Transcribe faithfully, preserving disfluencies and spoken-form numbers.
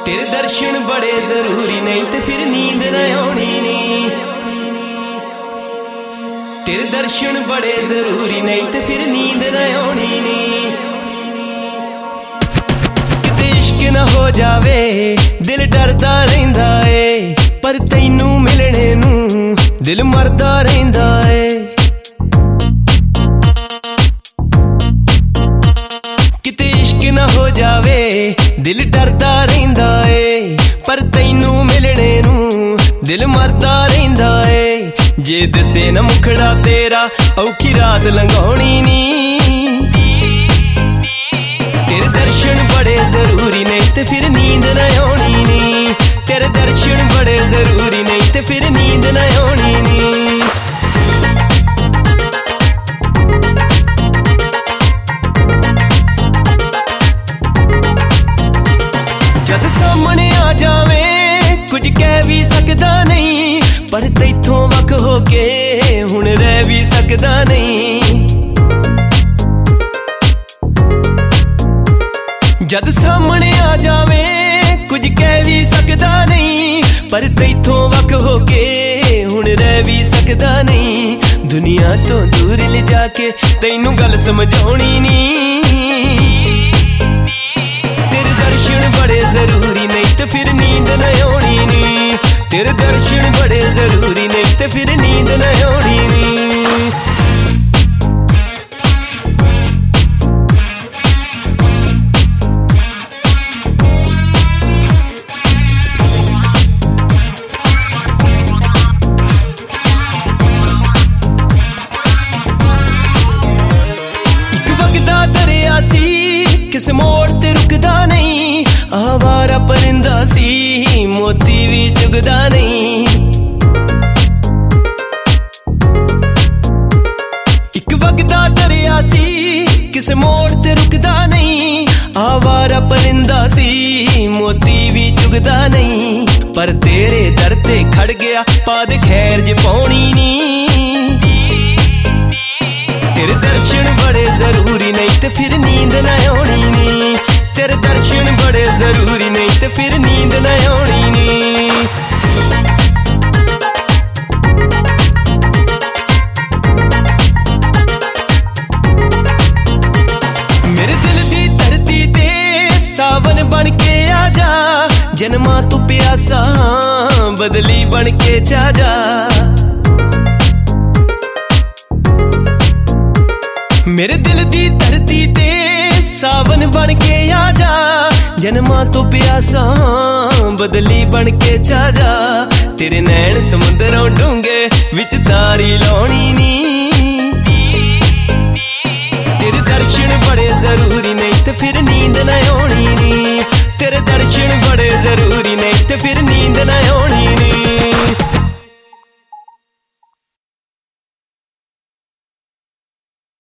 तेरे दर्शन बड़े जरूरी नहीं ते फिर नींद न आनी नी। तेरे दर्शन बड़े जरूरी नहीं ते फिर नींद न आनी नी। किते इश्क न हो जावे दिल डरदा रहिंदा ए, पर तैनू मिलने नू दिल मरदा रहिंदा ए। किते इश्क न हो जावे दिल डरदा रहिंदा ए, पर तैनू मिलने नू दिल मरदा रहिंदा ए। जे दसे न मुखड़ा तेरा औखी रात लंघाउणी नी। तेरे दर्शन बड़े जरूरी नहीं ते फिर नींद न आनी नी। तेरे दर्शन बड़े जरूरी नहीं ते फिर नींद न आनी नी। जद सामने आ जावे कुछ कह भी सकदा नहीं, पर तैथों वख होके हुण रह भी सकदा नहीं। जद सामने आ जावे कुछ कह भी सकदा नहीं, पर तैथों वख होके हुण रह भी सकदा नहीं। दुनिया तो दूर ले जाके तैनू गल समझाउणी नी। तेरे दर्शन बड़े जरूरी नहीं ते फिर नींद न आनी नी। तेरे दर्शन बड़े जरूरी नहीं ते फिर नींद न आनी नी। एक वगदा दरिया सी किस मोड़ ते रुकदा नहीं, आवारा परिंदा सी मोती भी चुगदा नहीं। एक वगदा दरिया सी किस मोड़ ते रुकदा नहीं, आवारा परिंदा सी मोती भी चुगदा नहीं। पर तेरे दर ते खड़ गया पाद खैर ज पाउणी नी। तेरे दर्शन बड़े जरूरी नहीं ते फिर नींद न आनी नी। तेरे दर्शन बड़े जरूरी नहीं ते फिर नींद न आनी नी। मेरे दिल दी धरती ते सावन बन के आ जा, जन्मां तू प्यासा बदली बन के जा जा। मेरे दिल दी धरती ते सावन बन के आ जा, जन्मां तो प्यासा बदली बन के जा जा। तेरे नैन समुंदरों डूंगे विच तारी लाउणी नी। तेरे दर्शन बड़े जरूरी नहीं ते फिर नींद न आनी नी। तेरे दर्शन बड़े जरूरी